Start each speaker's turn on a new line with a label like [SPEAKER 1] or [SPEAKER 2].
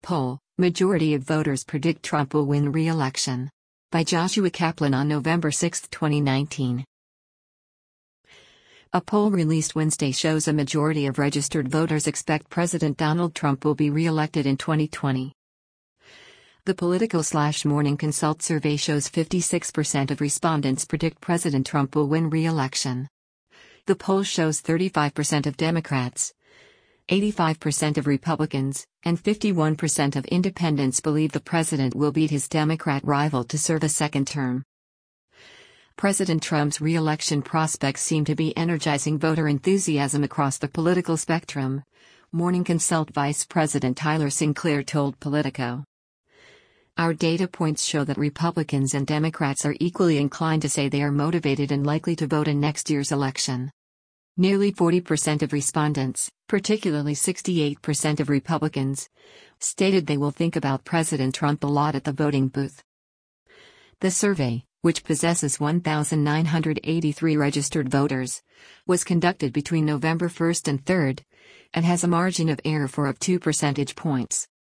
[SPEAKER 1] Poll: Majority of voters predict Trump will win re-election. By Joshua Kaplan on November 6, 2019. A poll released Wednesday shows a majority of registered voters expect President Donald Trump will be re-elected in 2020. The Politico/Morning Consult survey shows 56% of respondents predict President Trump will win re-election. The poll shows 35% of Democrats, 85% of Republicans, and 51% of independents believe the president will beat his Democrat rival to serve a second term. President Trump's re-election prospects seem to be energizing voter enthusiasm across the political spectrum, Morning Consult Vice President Tyler Sinclair told Politico. Our data points show that Republicans and Democrats are equally inclined to say they are motivated and likely to vote in next year's election. Nearly 40% of respondents, particularly 68% of Republicans, stated they will think about President Trump a lot at the voting booth. The survey, which possesses 1,983 registered voters, was conducted between November 1 and 3, and has a margin of error for up 2 percentage points.